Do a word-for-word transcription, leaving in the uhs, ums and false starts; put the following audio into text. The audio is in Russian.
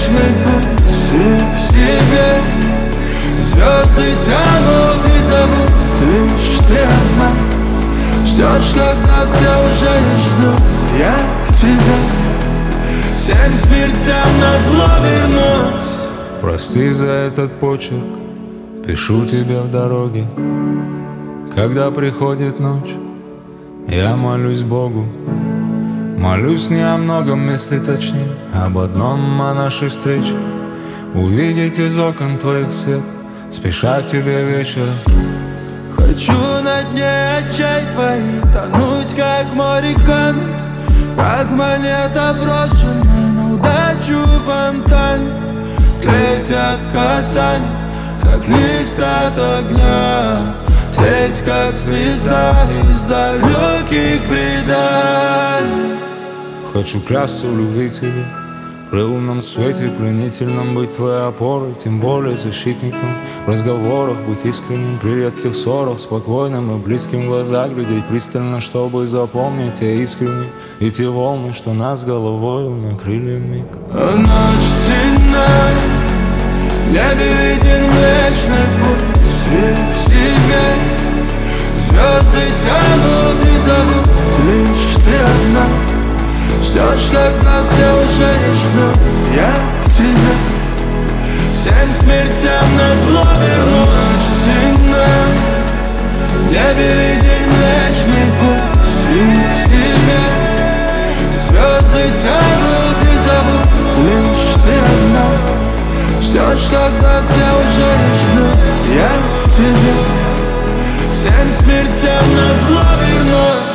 вечный путь к себе. Звезды тянут и зовут, лишь ты одна ждешь, когда все уже не жду я к тебе. Всем смертям назло вернусь. Прости за этот почерк, пишу тебе в дороге. Когда приходит ночь, я молюсь Богу. Молюсь не о многом, если точнее, об одном, о нашей встрече. Увидеть из окон твоих свет, спеша к тебе вечером. Хочу на дне очей твоих тонуть, как в море камень, как монета, брошенная на удачу в фонтане. Тлеть от касаний, как лист от огня, тлеть, как звезда из далеких преданий. Хочу клясться в любви тебе, при лунном свете пленительном быть твоей опорой, тем более защитником. В разговорах быть искренним, при редких ссорах спокойным и близким в глаза глядеть пристально, чтобы запомнить те искренние и те волны, что нас головою накрыли вмиг. А ночь темна, в небе виден вечный путь к себе. Звезды тянут и зовут, лишь ты одна ждешь, когда все уже не жду я к тебе. Всем смертям назло вернусь. Темна, в небе виден вечный путь к себе. Звезды тянут и зовут, лишь ты одна ждешь, когда все уже не жду я к тебе. Всем смертям назло вернусь.